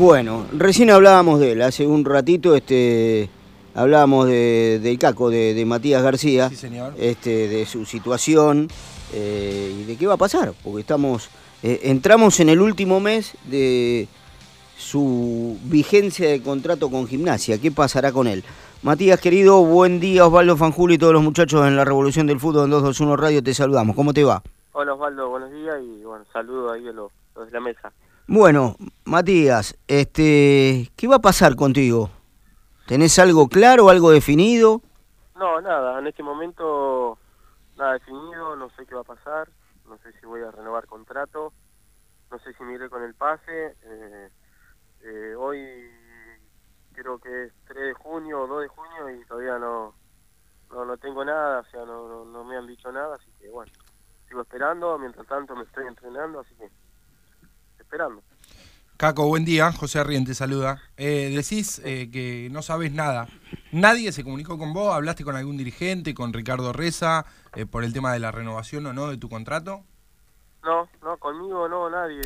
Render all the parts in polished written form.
Bueno, recién hablábamos de él, hace un ratito hablábamos del Caco, de Matías García, Sí, señor. de su situación y de qué va a pasar, porque entramos en el último mes de su vigencia de contrato con Gimnasia. ¿Qué pasará con él? Matías, querido, buen día. Osvaldo Fanjuli y todos los muchachos en la Revolución del Fútbol en 221 Radio, te saludamos. ¿Cómo te va? Hola Osvaldo, buenos días y bueno, saludos ahí a los de la mesa. Bueno, Matías, ¿qué va a pasar contigo? ¿Tenés algo claro, algo definido? No, nada, en este momento nada definido, no sé qué va a pasar, no sé si voy a renovar contrato, no sé si me iré con el pase. Hoy creo que es 3 de junio o 2 de junio y todavía no tengo nada, o sea, no me han dicho nada, así que bueno, sigo esperando, mientras tanto me estoy entrenando, así que esperando. Caco, buen día. José Arrien te saluda. Decís que no sabes nada. ¿Nadie se comunicó con vos? ¿Hablaste con algún dirigente, con Ricardo Reza, por el tema de la renovación o no de tu contrato? No, conmigo no, nadie.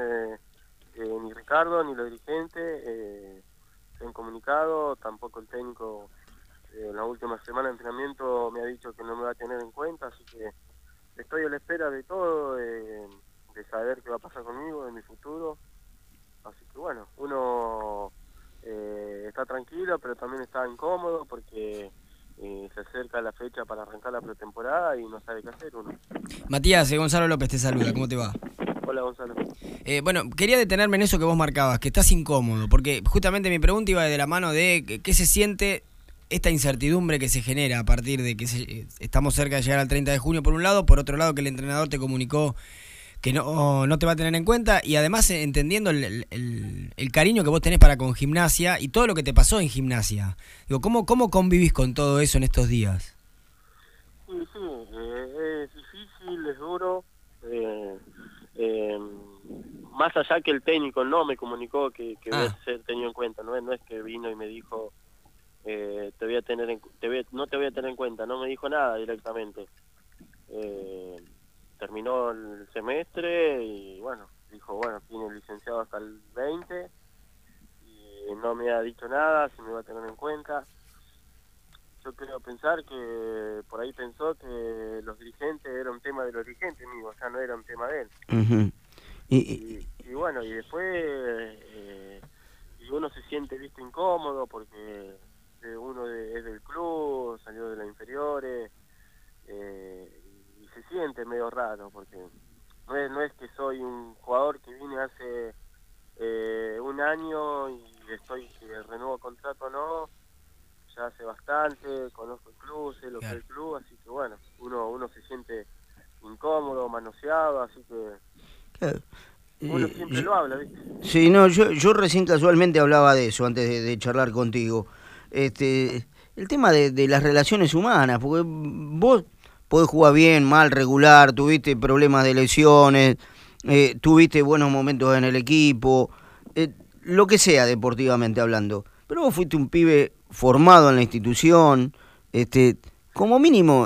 Ni Ricardo, ni los dirigentes se han comunicado, tampoco el técnico en la última semana de entrenamiento me ha dicho que no me va a tener en cuenta, así que estoy a la espera de todo, de saber qué va a pasar conmigo, de mi futuro. Así que bueno, uno está tranquilo, pero también está incómodo porque se acerca la fecha para arrancar la pretemporada y no sabe qué hacer uno. Matías, Gonzalo López te saluda, ¿cómo te va? Hola Gonzalo. Bueno, quería detenerme en eso que vos marcabas, que estás incómodo, porque justamente mi pregunta iba de la mano de qué se siente esta incertidumbre que se genera a partir de que estamos cerca de llegar al 30 de junio por un lado, por otro lado que el entrenador te comunicó que no te va a tener en cuenta, y además entendiendo el cariño que vos tenés para con Gimnasia y todo lo que te pasó en Gimnasia. Digo, ¿cómo convivís con todo eso en estos días? Sí, es difícil, es duro. Más allá que el técnico no me comunicó que voy a ser tenido en cuenta, no es que vino y me dijo no te voy a tener en cuenta, no me dijo nada directamente. Terminó el semestre y bueno, dijo, tiene licenciado hasta el 20 y no me ha dicho nada, si me va a tener en cuenta. Yo creo pensar que por ahí pensó que los dirigentes era un tema de los dirigentes mío, o sea, no era un tema de él. Uh-huh. Y bueno, y después y uno se siente visto incómodo porque uno es del club, salió de las inferiores, y se siente medio raro porque no es que soy un jugador que vine hace un año y estoy si renuevo contrato o no, ya hace bastante, conozco el club, sé lo que es el club, así que bueno, uno se siente incómodo, manoseado, así que Claro. uno siempre lo habla, ¿viste? Sí, no, yo recién casualmente hablaba de eso antes de charlar contigo. El tema de las relaciones humanas, porque vos podés jugar bien, mal, regular, tuviste problemas de lesiones, tuviste buenos momentos en el equipo, lo que sea deportivamente hablando. Pero vos fuiste un pibe formado en la institución, como mínimo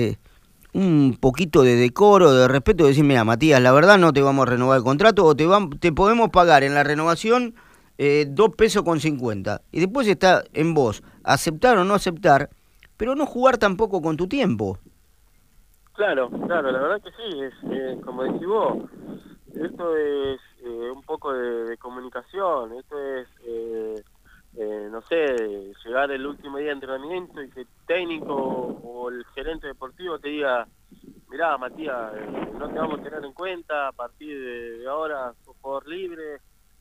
un poquito de decoro, de respeto, de decir, mira, Matías, la verdad no te vamos a renovar el contrato o te podemos pagar en la renovación 2,50 pesos. Y después está en vos aceptar o no aceptar, pero no jugar tampoco con tu tiempo. Claro, la verdad que sí, es como decís vos, esto es un poco de comunicación, esto es, no sé, llegar el último día de entrenamiento y que el técnico o el gerente deportivo te diga, mirá Matías, no te vamos a tener en cuenta, a partir de ahora sos jugador libre.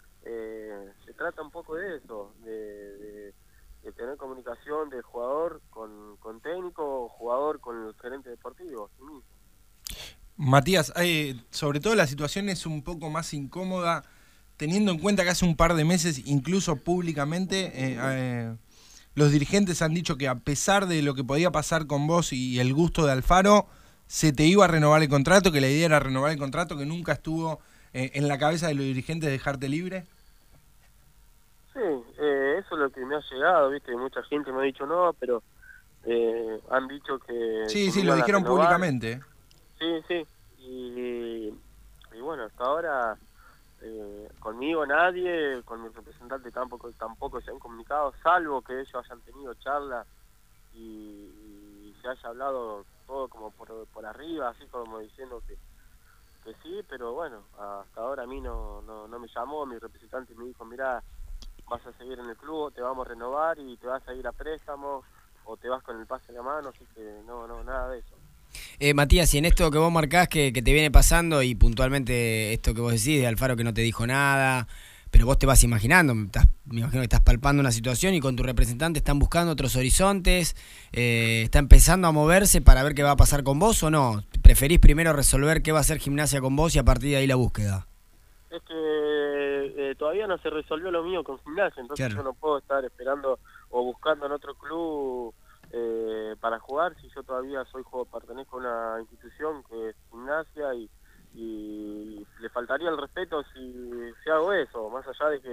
Se trata un poco de eso, de tener comunicación del jugador con técnico, jugador con el gerente deportivo. Sí mismo. Matías, sobre todo la situación es un poco más incómoda, teniendo en cuenta que hace un par de meses, incluso públicamente, los dirigentes han dicho que a pesar de lo que podía pasar con vos y el gusto de Alfaro, se te iba a renovar el contrato, que la idea era renovar el contrato, que nunca estuvo en la cabeza de los dirigentes dejarte libre. Sí, eso es lo que me ha llegado, viste, mucha gente me ha dicho no, pero han dicho que Sí, me lo iban a dijeron renovar. públicamente. Sí, y bueno, hasta ahora conmigo nadie, con mi representante tampoco se han comunicado, salvo que ellos hayan tenido charlas y se haya hablado todo como por arriba, así como diciendo que sí, pero bueno, hasta ahora a mí no me llamó, mi representante me dijo, mirá, vas a seguir en el club, te vamos a renovar y te vas a ir a préstamo o te vas con el pase en la mano, así que no, nada de eso. Matías, y en esto que vos marcás que te viene pasando y puntualmente esto que vos decís de Alfaro que no te dijo nada, pero vos te vas imaginando, me imagino que estás palpando una situación y con tu representante están buscando otros horizontes, está empezando a moverse para ver qué va a pasar con vos o no, preferís primero resolver qué va a hacer Gimnasia con vos y a partir de ahí la búsqueda. Es que todavía no se resolvió lo mío con Gimnasia, entonces claro, yo no puedo estar esperando o buscando en otro club para jugar si yo todavía pertenezco a una institución que es Gimnasia y le faltaría el respeto si hago eso, más allá de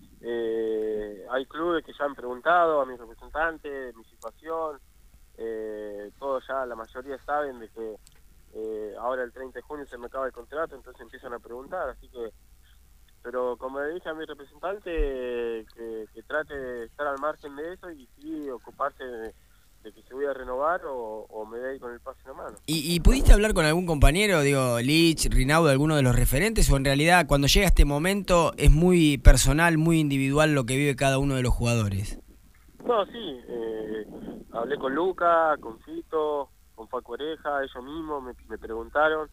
que hay clubes que ya han preguntado a mis representantes mi situación, todos ya, la mayoría saben de que ahora el 30 de junio se me acaba el contrato, entonces empiezan a preguntar, así que, pero como le dije a mi representante, que trate de estar al margen de eso y sí ocuparse de que se voy a renovar o me voy con el pase en la mano. ¿Y pudiste hablar con algún compañero, digo, Lich, Rinaudo, alguno de los referentes, o en realidad cuando llega este momento es muy personal, muy individual lo que vive cada uno de los jugadores? No, sí, hablé con Luca, con Fito, con Facu Oreja, ellos mismos me preguntaron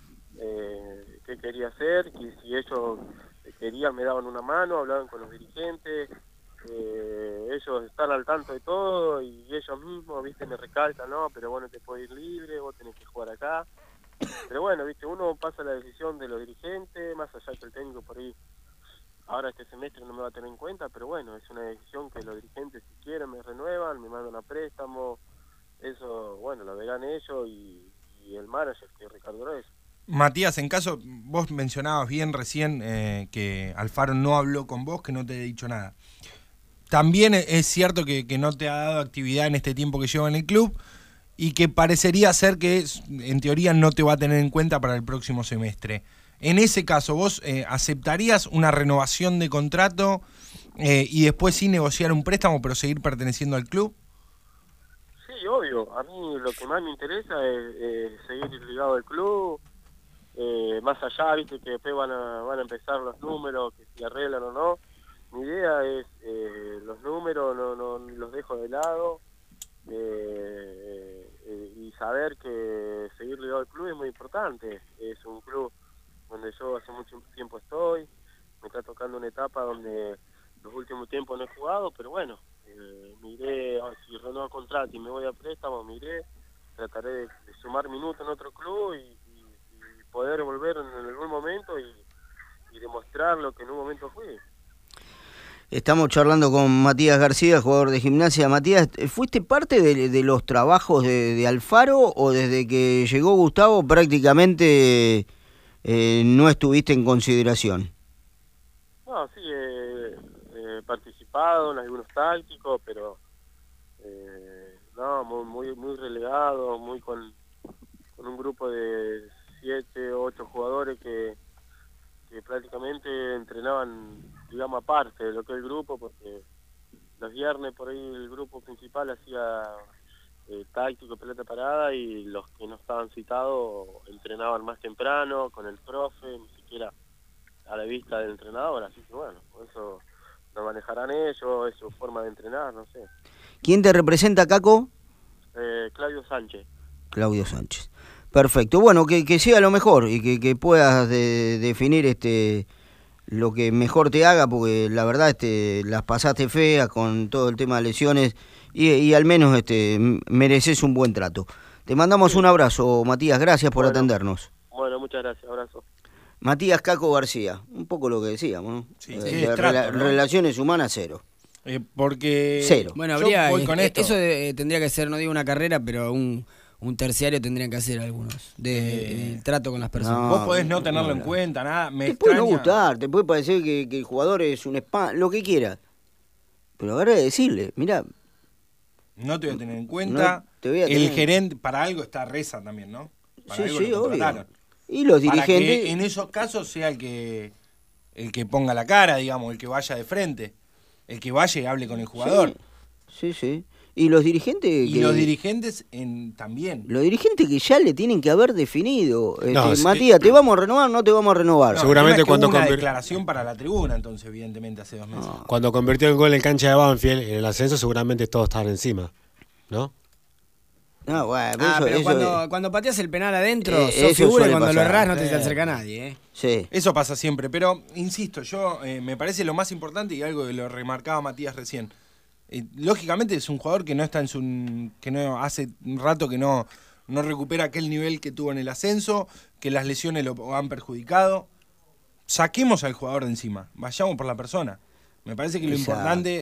qué quería hacer, que si ellos querían me daban una mano, hablaban con los dirigentes, ellos están al tanto de todo y ellos mismos, viste, me recalcan, no, pero vos no te podés ir libre, vos tenés que jugar acá, pero bueno, viste, uno pasa la decisión de los dirigentes, más allá que el técnico por ahí ahora este semestre no me va a tener en cuenta, pero bueno, es una decisión que los dirigentes si quieren me renuevan, me mandan a préstamo, eso, bueno, lo verán ellos y el manager, que es Ricardo Reyes. Matías, en caso, vos mencionabas bien recién que Alfaro no habló con vos, que no te ha dicho nada. También es cierto que no te ha dado actividad en este tiempo que lleva en el club y que parecería ser que en teoría no te va a tener en cuenta para el próximo semestre. En ese caso, ¿vos aceptarías una renovación de contrato y después sí negociar un préstamo pero seguir perteneciendo al club? Sí, obvio. A mí lo que más me interesa es seguir ligado al club. Más allá, viste, que después van a empezar los números, que si arreglan o no. Mi idea es los números no los dejo de lado y saber que seguir ligado al club es muy importante. Es un club donde yo hace mucho tiempo estoy, me está tocando una etapa donde los últimos tiempos no he jugado, pero bueno, miré, si renuevo contrato y me voy a préstamo, miré, trataré de sumar minutos en otro club y poder volver en algún momento y demostrar lo que en un momento fui. Estamos charlando con Matías García, jugador de Gimnasia. Matías, ¿fuiste parte de los trabajos de Alfaro o desde que llegó Gustavo prácticamente no estuviste en consideración? No, sí, he participado en algunos tácticos, pero no, muy relegado, muy con un grupo de 7 o 8 jugadores que prácticamente entrenaban, digamos, aparte de lo que es el grupo, porque los viernes por ahí el grupo principal hacía táctico, pelota parada, y los que no estaban citados entrenaban más temprano con el profe, ni siquiera a la vista del entrenador, así que bueno, eso lo manejarán ellos, es su forma de entrenar, no sé. ¿Quién te representa, Caco? Claudio Sánchez. Claudio Sánchez. Perfecto, bueno, que sea lo mejor y que puedas definir lo que mejor te haga, porque la verdad las pasaste feas con todo el tema de lesiones y al menos mereces un buen trato. Te mandamos un abrazo, Matías, gracias por atendernos. Bueno, muchas gracias, abrazo. Matías Caco García, un poco lo que decíamos, ¿no? Sí, trato, ¿no? Relaciones humanas, cero. Porque... Cero. Bueno, habría, eso tendría que ser, no digo una carrera, pero un terciario tendrían que hacer algunos, del trato con las personas. No, vos podés no tenerlo en cuenta, nada, te puede no gustar, te puede parecer que el jugador es un spam, lo que quiera. Pero ahora decirle, mirá, no te voy a tener en cuenta, el gerente, para algo está Reza también, ¿no? Para sí, obvio. Y los dirigentes... Para que en esos casos sea el que el que ponga la cara, digamos, el que vaya de frente, el que vaya y hable con el jugador. Sí. Y los dirigentes... Y los dirigentes también. Los dirigentes que ya le tienen que haber definido. No, Matías, ¿te vamos a renovar o no te vamos a renovar? No, seguramente el tema es que cuando hubo una conver- declaración para la tribuna, entonces, evidentemente, hace 2 meses. Cuando convirtió el gol en cancha de Banfield, en el ascenso, seguramente todos estaban encima, ¿no? No, bueno, Pero eso cuando pateas el penal adentro, sos eso figura y suele cuando lo pasar. errás no te se acerca nadie. sí. Eso pasa siempre, pero insisto, yo me parece lo más importante y algo que lo remarcaba Matías recién. Lógicamente es un jugador que no está que no hace un rato que no recupera aquel nivel que tuvo en el ascenso, que las lesiones lo han perjudicado. Saquemos al jugador de encima, vayamos por la persona. Me parece que lo Exacto. importante